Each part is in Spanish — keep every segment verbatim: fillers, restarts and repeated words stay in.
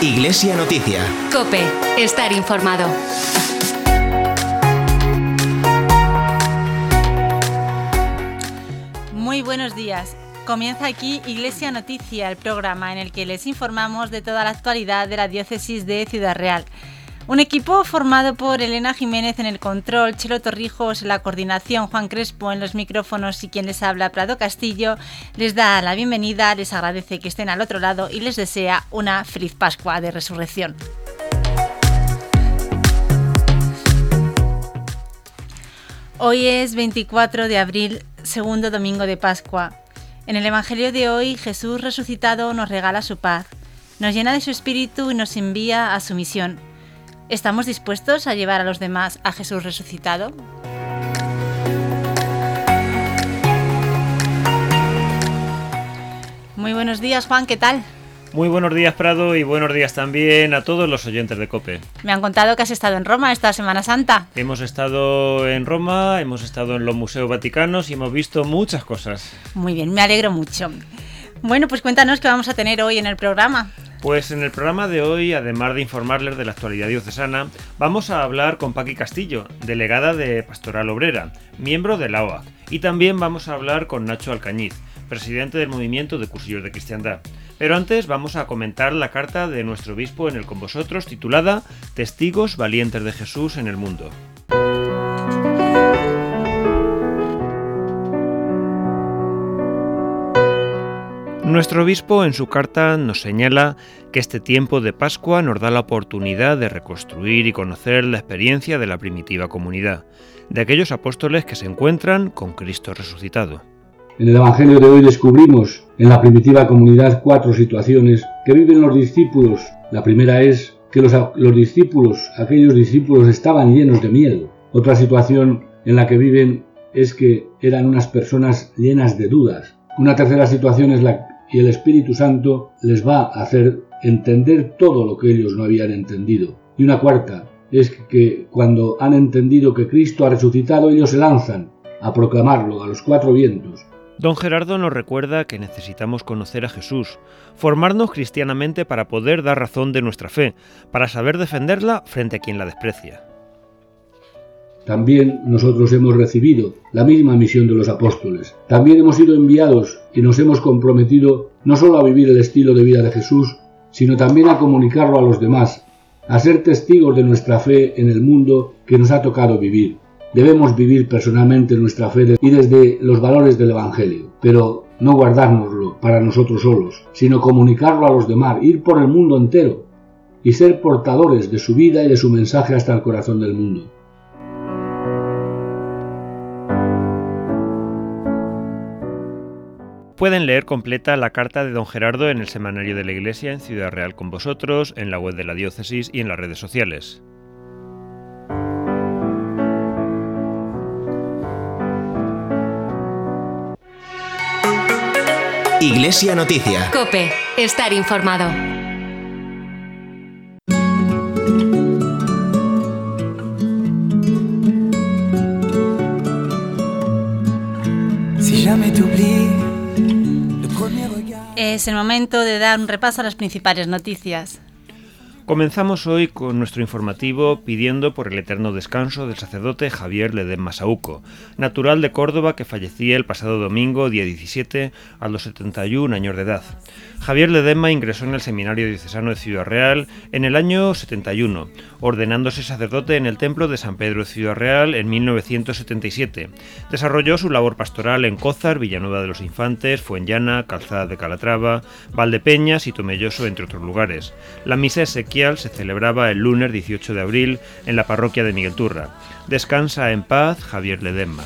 Iglesia Noticia. COPE. Estar informado. Muy buenos días. Comienza aquí Iglesia Noticia, el programa en el que les informamos de toda la actualidad de la diócesis de Ciudad Real. Un equipo formado por Elena Jiménez en el control, Chelo Torrijos en la coordinación, Juan Crespo en los micrófonos y quien les habla, Prado Castillo, les da la bienvenida, les agradece que estén al otro lado y les desea una feliz Pascua de Resurrección. Hoy es veinticuatro de abril, segundo domingo de Pascua. En el Evangelio de hoy, Jesús resucitado nos regala su paz, nos llena de su espíritu y nos envía a su misión. ¿Estamos dispuestos a llevar a los demás a Jesús resucitado? Muy buenos días, Juan, ¿qué tal? Muy buenos días, Prado, y buenos días también a todos los oyentes de COPE. Me han contado que has estado en Roma esta Semana Santa. Hemos estado en Roma, hemos estado en los museos vaticanos y hemos visto muchas cosas. Muy bien, me alegro mucho. Bueno, pues cuéntanos qué vamos a tener hoy en el programa. Pues en el programa de hoy, además de informarles de la actualidad diocesana, vamos a hablar con Paqui Castillo, delegada de Pastoral Obrera, miembro de la O A C, y también vamos a hablar con Nacho Alcañiz, presidente del Movimiento de Cursillos de Cristiandad. Pero antes vamos a comentar la carta de nuestro obispo en el Con Vosotros, titulada Testigos valientes de Jesús en el mundo. Nuestro obispo en su carta nos señala que este tiempo de Pascua nos da la oportunidad de reconstruir y conocer la experiencia de la primitiva comunidad, de aquellos apóstoles que se encuentran con Cristo resucitado. En el Evangelio de hoy descubrimos en la primitiva comunidad cuatro situaciones que viven los discípulos. La primera es que los, los discípulos, aquellos discípulos estaban llenos de miedo. Otra situación en la que viven es que eran unas personas llenas de dudas. Una tercera situación es la y el Espíritu Santo les va a hacer entender todo lo que ellos no habían entendido. Y una cuarta es que cuando han entendido que Cristo ha resucitado, ellos se lanzan a proclamarlo a los cuatro vientos. Don Gerardo nos recuerda que necesitamos conocer a Jesús, formarnos cristianamente para poder dar razón de nuestra fe, para saber defenderla frente a quien la desprecia. También nosotros hemos recibido la misma misión de los apóstoles. También hemos sido enviados y nos hemos comprometido no solo a vivir el estilo de vida de Jesús, sino también a comunicarlo a los demás, a ser testigos de nuestra fe en el mundo que nos ha tocado vivir. Debemos vivir personalmente nuestra fe y desde los valores del Evangelio, pero no guardárnoslo para nosotros solos, sino comunicarlo a los demás, ir por el mundo entero y ser portadores de su vida y de su mensaje hasta el corazón del mundo. Pueden leer completa la carta de don Gerardo en el Semanario de la Iglesia en Ciudad Real con Vosotros, en la web de la diócesis y en las redes sociales. Iglesia Noticia. COPE. Estar informado. Si jamais t'oublies. Es el momento de dar un repaso a las principales noticias. Comenzamos hoy con nuestro informativo pidiendo por el eterno descanso del sacerdote Javier Ledesma Saúco, natural de Córdoba que fallecía el pasado domingo, día diecisiete, a los setenta y un años de edad. Javier Ledesma ingresó en el Seminario Diocesano de Ciudad Real en el año setenta y uno, ordenándose sacerdote en el Templo de San Pedro de Ciudad Real en mil novecientos setenta y siete. Desarrolló su labor pastoral en Cózar, Villanueva de los Infantes, Fuenllana, Calzada de Calatrava, Valdepeñas y Tomelloso, entre otros lugares. La misa exequial se celebraba el lunes dieciocho de abril en la parroquia de Miguel Turra. Descansa en paz, Javier Ledesma.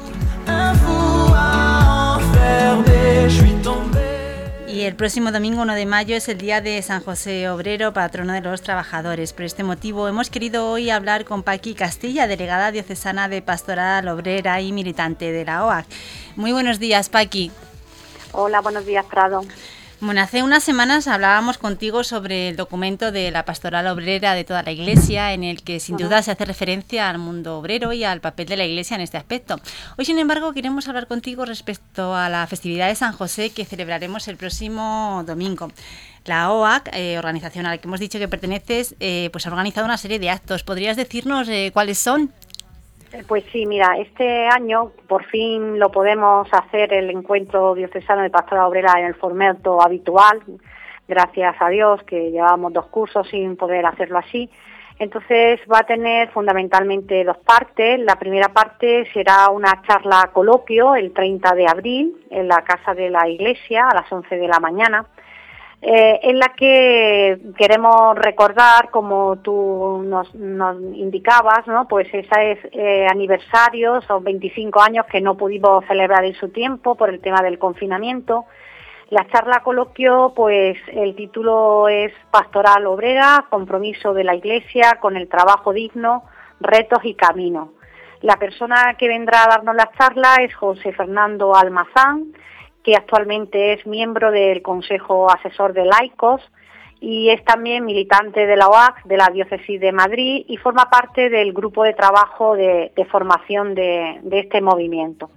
Y el próximo domingo uno de mayo es el día de San José Obrero, patrono de los trabajadores. Por este motivo hemos querido hoy hablar con Paqui Castilla, delegada diocesana de Pastoral Obrera y militante de la O A C. Muy buenos días, Paqui. Hola, buenos días, Prado. Bueno, hace unas semanas hablábamos contigo sobre el documento de la Pastoral Obrera de toda la Iglesia, en el que sin uh-huh. duda se hace referencia al mundo obrero y al papel de la Iglesia en este aspecto. Hoy, sin embargo, queremos hablar contigo respecto a la festividad de San José que celebraremos el próximo domingo. la O A C, eh, organización a la que hemos dicho que perteneces, eh, pues ha organizado una serie de actos. ¿Podrías decirnos eh, cuáles son? Pues sí, mira, este año por fin lo podemos hacer el encuentro diocesano de pastoral obrera en el formato habitual, gracias a Dios que llevábamos dos cursos sin poder hacerlo así. Entonces va a tener fundamentalmente dos partes. La primera parte será una charla coloquio el treinta de abril en la Casa de la Iglesia a las once de la mañana, eh, en la que queremos recordar, como tú nos, nos indicabas, ¿no? Pues ese eh, aniversario, son veinticinco años que no pudimos celebrar en su tiempo por el tema del confinamiento. La charla coloquio, pues el título es Pastoral Obrera, compromiso de la Iglesia con el trabajo digno, retos y caminos. La persona que vendrá a darnos la charla es José Fernando Almazán, que actualmente es miembro del Consejo Asesor de Laicos y es también militante de la O A C de la Diócesis de Madrid y forma parte del grupo de trabajo de, de formación de, de este movimiento.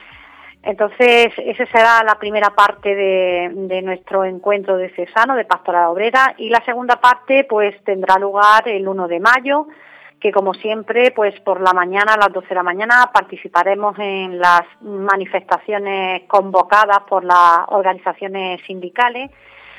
Entonces, esa será la primera parte de, de nuestro encuentro diocesano de pastoral obrera, y la segunda parte pues tendrá lugar el uno de mayo, que como siempre pues por la mañana, a las doce de la mañana, participaremos en las manifestaciones convocadas por las organizaciones sindicales.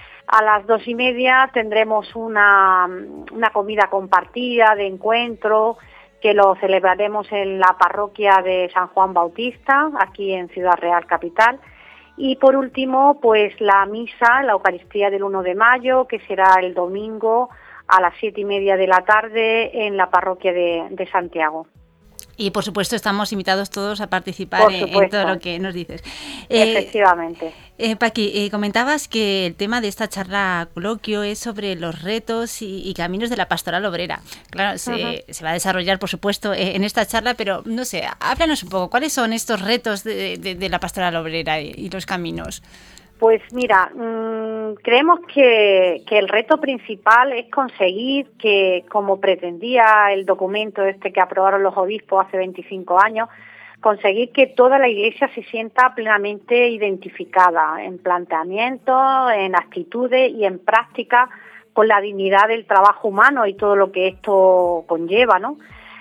A las dos y media tendremos una, una comida compartida de encuentro, que lo celebraremos en la parroquia de San Juan Bautista, aquí en Ciudad Real Capital. Y por último, pues la misa, la Eucaristía del uno de mayo, que será el domingo a las siete y media de la tarde en la parroquia de, de Santiago. Y por supuesto estamos invitados todos a participar en, en todo lo que nos dices. Efectivamente. Eh, eh, Paqui, eh, comentabas que el tema de esta charla coloquio es sobre los retos y, y caminos de la pastoral obrera. Claro, se, uh-huh. se va a desarrollar, por supuesto, eh, en esta charla, pero no sé, háblanos un poco, ¿cuáles son estos retos de, de, de la pastoral obrera y, y los caminos? Pues mira, mmm, creemos que, que el reto principal es conseguir que, como pretendía el documento este que aprobaron los obispos hace veinticinco años, conseguir que toda la Iglesia se sienta plenamente identificada en planteamientos, en actitudes y en prácticas con la dignidad del trabajo humano y todo lo que esto conlleva, ¿no?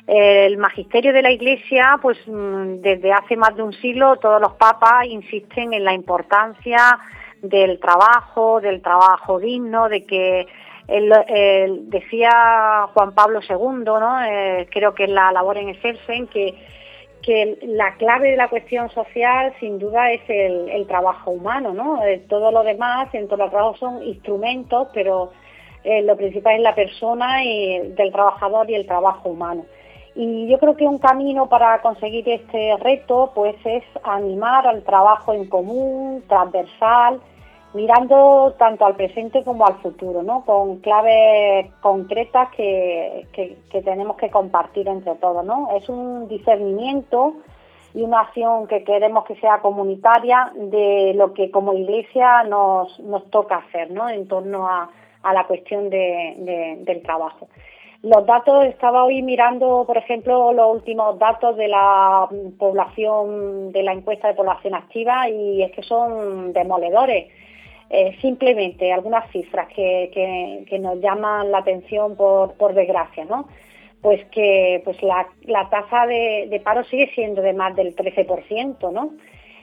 El magisterio de la Iglesia, pues desde hace más de un siglo, todos los papas insisten en la importancia del trabajo, del trabajo digno, de que el, el, decía Juan Pablo segundo, ¿no? Eh, creo que en la labor en Excelsen, que, que la clave de la cuestión social sin duda es el, el trabajo humano, ¿no? Eh, todo lo demás, en todo el trabajo son instrumentos, pero eh, lo principal es la persona y, del trabajador y el trabajo humano. Y yo creo que un camino para conseguir este reto pues es animar al trabajo en común, transversal, mirando tanto al presente como al futuro, ¿no? Con claves concretas que, que, que tenemos que compartir entre todos, ¿no? Es un discernimiento y una acción que queremos que sea comunitaria de lo que como Iglesia nos, nos toca hacer, ¿no? En torno a, a la cuestión de, de, del trabajo. Los datos, estaba hoy mirando, por ejemplo, los últimos datos de la población, de la encuesta de población activa, y es que son demoledores. Eh, simplemente algunas cifras que, que, que nos llaman la atención por, por desgracia, ¿no? Pues que pues la, la tasa de, de paro sigue siendo de más del trece por ciento, ¿no?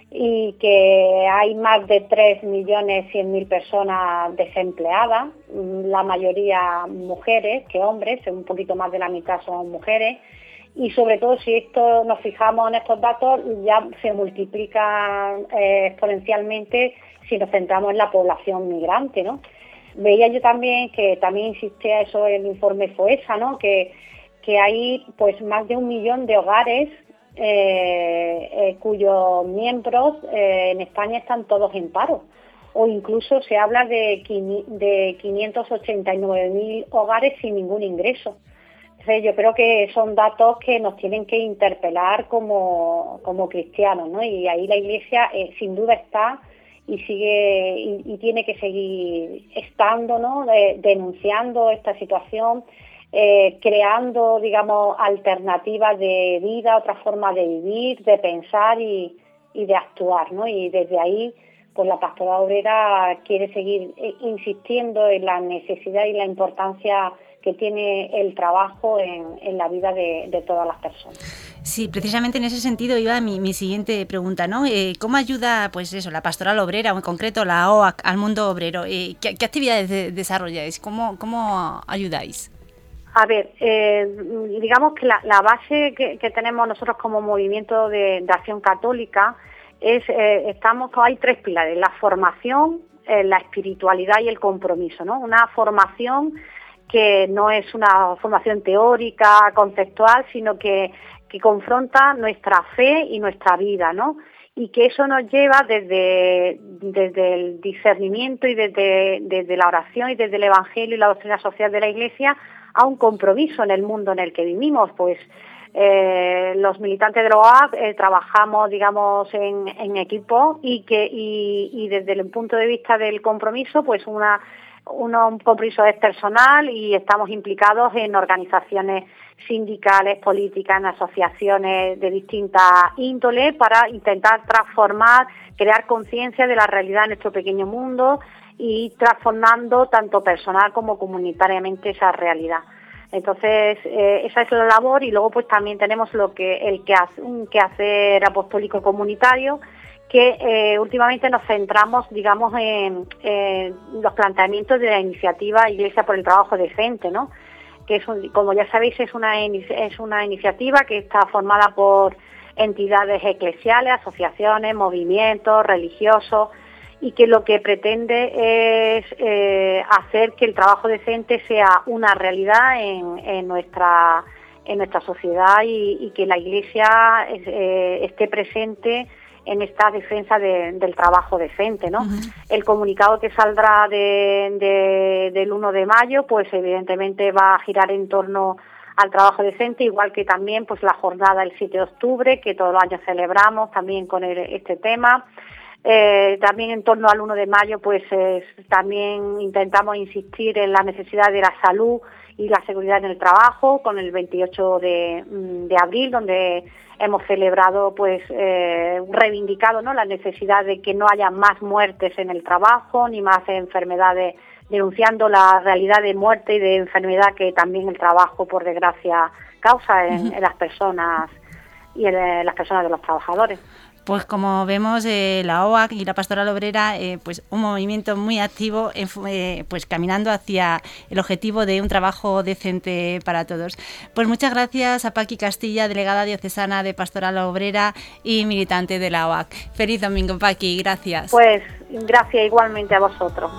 Y que hay más de tres millones cien mil personas desempleadas, la mayoría mujeres que hombres, un poquito más de la mitad son mujeres, y sobre todo si esto nos fijamos en estos datos ya se multiplica eh, exponencialmente si nos centramos en la población migrante, ¿no? Veía yo también que también insistía eso en el informe FOESA, ¿no? Que, que hay pues más de un millón de hogares Eh, eh, cuyos miembros eh, en España están todos en paro, o incluso se habla de, de quinientos ochenta y nueve mil hogares sin ningún ingreso. Entonces yo creo que son datos que nos tienen que interpelar como, como cristianos, ¿no? Y ahí la Iglesia eh, sin duda está y sigue y, y tiene que seguir estando, ¿no? De, denunciando esta situación, Eh, creando, digamos, alternativas de vida, otra forma de vivir, de pensar y, y de actuar, ¿no? Y desde ahí, pues la Pastoral Obrera quiere seguir insistiendo en la necesidad y la importancia que tiene el trabajo en, en la vida de, de todas las personas. Sí, precisamente en ese sentido iba mi, mi siguiente pregunta, ¿no? Eh, ¿Cómo ayuda, pues eso, la Pastoral Obrera, o en concreto la O A C, al mundo obrero? Eh, ¿qué, ¿Qué actividades de, desarrolláis? ¿Cómo, cómo ayudáis? A ver, eh, digamos que la, la base que, que tenemos nosotros como movimiento de, de acción católica es, eh, estamos, hay tres pilares: la formación, eh, la espiritualidad y el compromiso, ¿no? Una formación que no es una formación teórica, conceptual, sino que, que confronta nuestra fe y nuestra vida, ¿no? Y que eso nos lleva desde, desde el discernimiento y desde, desde la oración y desde el Evangelio y la doctrina social de la Iglesia a un compromiso en el mundo en el que vivimos. Pues eh, los militantes de la O A C eh, trabajamos, digamos, en, en equipo y que y, y desde el punto de vista del compromiso, pues una Uno, un compromiso es personal y estamos implicados en organizaciones sindicales, políticas, en asociaciones de distintas índoles para intentar transformar, crear conciencia de la realidad de nuestro pequeño mundo y transformando tanto personal como comunitariamente esa realidad. Entonces, eh, esa es la labor, y luego pues también tenemos lo que el que hace, un quehacer apostólico comunitario, que eh, últimamente nos centramos, digamos, en, en los planteamientos de la iniciativa Iglesia por el Trabajo Decente, ¿no? Que es un, como ya sabéis, es una es una iniciativa que está formada por entidades eclesiales, asociaciones, movimientos religiosos, y que lo que pretende es eh, hacer que el trabajo decente sea una realidad en, en nuestra en nuestra sociedad y, y que la Iglesia eh, esté presente en esta defensa de, del trabajo decente, ¿no? Uh-huh. El comunicado que saldrá de, de, del uno de mayo, pues evidentemente va a girar en torno al trabajo decente, igual que también pues la jornada del siete de octubre, que todos los años celebramos también con el, este tema. Eh, también en torno al uno de mayo, pues eh, también intentamos insistir en la necesidad de la salud y la seguridad en el trabajo, con el veintiocho de, de abril, donde hemos celebrado, pues, eh, reivindicado, ¿no?, la necesidad de que no haya más muertes en el trabajo, ni más enfermedades, denunciando la realidad de muerte y de enfermedad que también el trabajo, por desgracia, causa en, uh-huh. en las personas y en, en las personas de los trabajadores. Pues como vemos, eh, la O A C y la Pastoral Obrera, eh, pues un movimiento muy activo, en, eh, pues caminando hacia el objetivo de un trabajo decente para todos. Pues muchas gracias a Paqui Castilla, delegada diocesana de Pastoral Obrera y militante de la O A C. Feliz domingo, Paqui, gracias. Pues gracias igualmente a vosotros.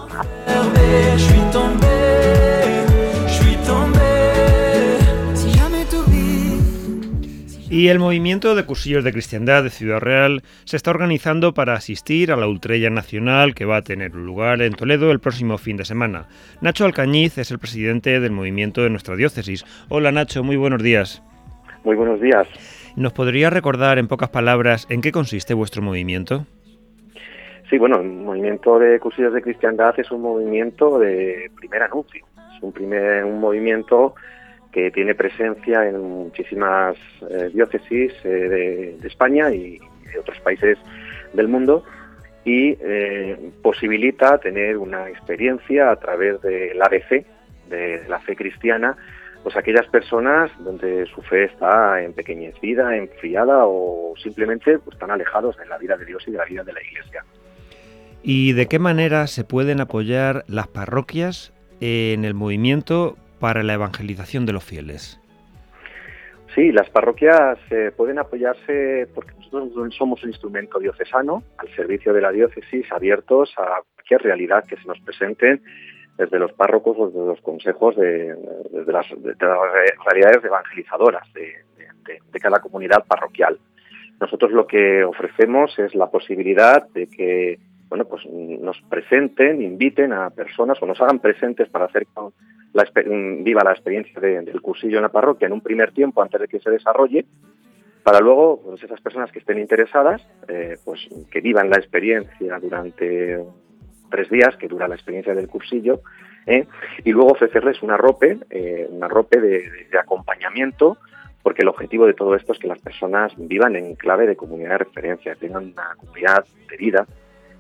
Y el movimiento de cursillos de cristiandad de Ciudad Real se está organizando para asistir a la Ultrella Nacional que va a tener lugar en Toledo el próximo fin de semana. Nacho Alcañiz es el presidente del movimiento de nuestra diócesis. Hola Nacho, muy buenos días. Muy buenos días. ¿Nos podría recordar en pocas palabras en qué consiste vuestro movimiento? Sí, bueno, el movimiento de cursillos de cristiandad es un movimiento de primer anuncio. Es un, primer, un movimiento que tiene presencia en muchísimas eh, diócesis eh, de, de España y de otros países del mundo y eh, posibilita tener una experiencia a través del A B C, de la fe cristiana, pues aquellas personas donde su fe está empequeñecida, enfriada o simplemente pues, están alejados de la vida de Dios y de la vida de la Iglesia. ¿Y de qué manera se pueden apoyar las parroquias en el movimiento para la evangelización de los fieles? Sí, las parroquias eh, pueden apoyarse porque nosotros somos un instrumento diocesano al servicio de la diócesis, abiertos a cualquier realidad que se nos presenten desde los párrocos o desde los consejos de, de, las, de las realidades evangelizadoras de, de, de cada comunidad parroquial. Nosotros lo que ofrecemos es la posibilidad de que bueno, pues nos presenten, inviten a personas o nos hagan presentes para hacer la, viva la experiencia de, del cursillo en la parroquia en un primer tiempo antes de que se desarrolle, para luego pues esas personas que estén interesadas, eh, pues que vivan la experiencia durante tres días que dura la experiencia del cursillo, eh, y luego ofrecerles una rope, eh, una rope de, de, de acompañamiento, porque el objetivo de todo esto es que las personas vivan en clave de comunidad de referencia, tengan una comunidad de vida,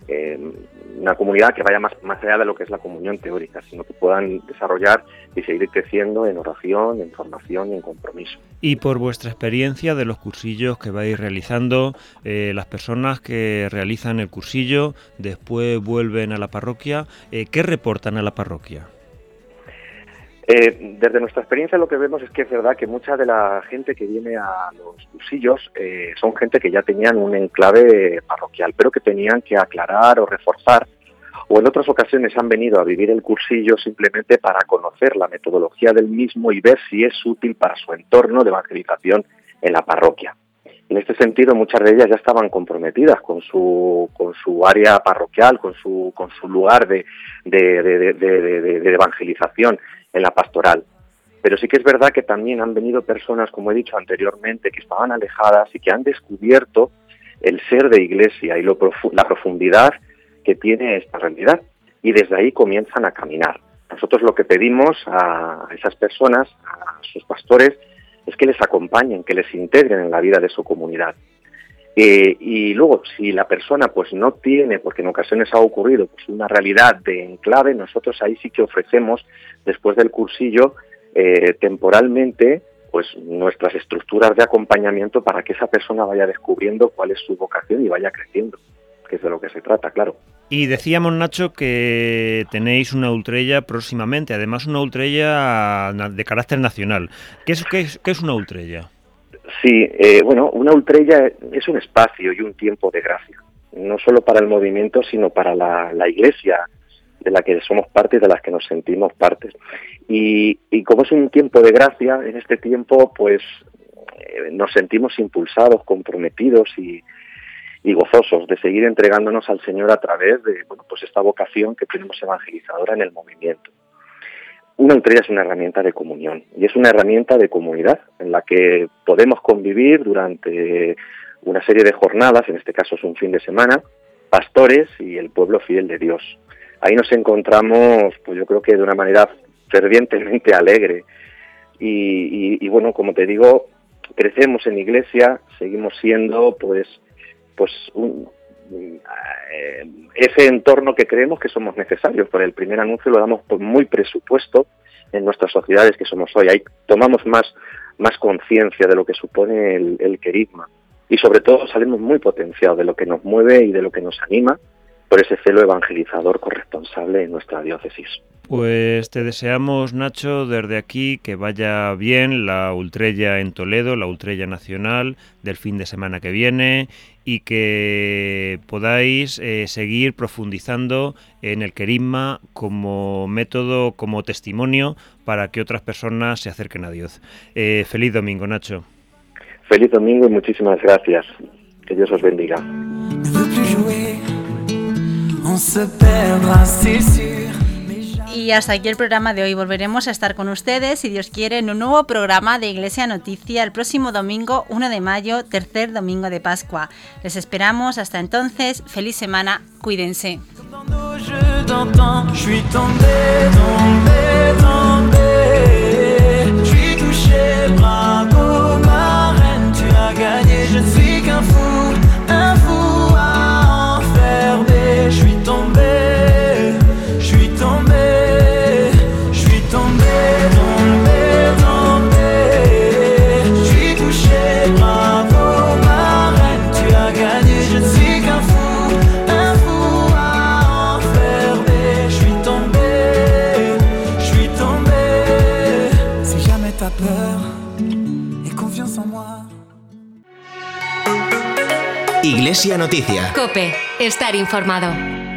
eh, una comunidad que vaya más, más allá de lo que es la comunión teórica, sino que puedan desarrollar y seguir creciendo en oración, en formación y en compromiso. Y por vuestra experiencia de los cursillos que vais realizando, eh, las personas que realizan el cursillo después vuelven a la parroquia, eh, ¿qué reportan a la parroquia? Eh, desde nuestra experiencia lo que vemos es que es verdad que mucha de la gente que viene a los cursillos eh, son gente que ya tenían un enclave parroquial, pero que tenían que aclarar o reforzar, o en otras ocasiones han venido a vivir el cursillo simplemente para conocer la metodología del mismo y ver si es útil para su entorno de evangelización en la parroquia. En este sentido, muchas de ellas ya estaban comprometidas con su con su área parroquial, con su con su lugar de, de, de, de, de, de, de evangelización en la pastoral. Pero sí que es verdad que también han venido personas, como he dicho anteriormente, que estaban alejadas y que han descubierto el ser de iglesia y lo profu- la profundidad que tiene esta realidad. Y desde ahí comienzan a caminar. Nosotros lo que pedimos a esas personas, a sus pastores, es que les acompañen, que les integren en la vida de su comunidad. Eh, y luego, si la persona pues no tiene, porque en ocasiones ha ocurrido, pues una realidad de enclave, nosotros ahí sí que ofrecemos, después del cursillo, eh, temporalmente, pues nuestras estructuras de acompañamiento para que esa persona vaya descubriendo cuál es su vocación y vaya creciendo, que es de lo que se trata, claro. Y decíamos, Nacho, que tenéis una ultrella próximamente, además una ultrella de carácter nacional. ¿Qué es, qué es, qué es una ultrella? Sí, eh, bueno, una ultrella es un espacio y un tiempo de gracia, no solo para el movimiento, sino para la, la Iglesia, de la que somos parte y de las que nos sentimos partes. Y, y como es un tiempo de gracia, en este tiempo pues eh, nos sentimos impulsados, comprometidos y, y gozosos de seguir entregándonos al Señor a través de bueno, pues esta vocación que tenemos evangelizadora en el movimiento. Una ultrella es una herramienta de comunión y es una herramienta de comunidad en la que podemos convivir durante una serie de jornadas, en este caso es un fin de semana, pastores y el pueblo fiel de Dios. Ahí nos encontramos, pues yo creo que de una manera fervientemente alegre y, y, y bueno, como te digo, crecemos en iglesia, seguimos siendo pues, pues un, eh, ese entorno que creemos que somos necesarios. Por el primer anuncio lo damos por muy presupuesto en nuestras sociedades que somos hoy. Ahí tomamos más, más conciencia de lo que supone el, el querigma y sobre todo salimos muy potenciados de lo que nos mueve y de lo que nos anima por ese celo evangelizador corresponsable en nuestra diócesis. Pues te deseamos, Nacho, desde aquí que vaya bien la ultrella en Toledo, la ultrella nacional del fin de semana que viene y que podáis eh, seguir profundizando en el querigma como método, como testimonio para que otras personas se acerquen a Dios. Eh, feliz domingo, Nacho. Feliz domingo y muchísimas gracias. Que Dios os bendiga. Y hasta aquí el programa de hoy. Volveremos a estar con ustedes, si Dios quiere, en un nuevo programa de Iglesia Noticia el próximo domingo uno de mayo, tercer domingo de Pascua. Les esperamos. Hasta entonces. Feliz semana. Cuídense. Iglesia Noticia. COPE. Estar informado.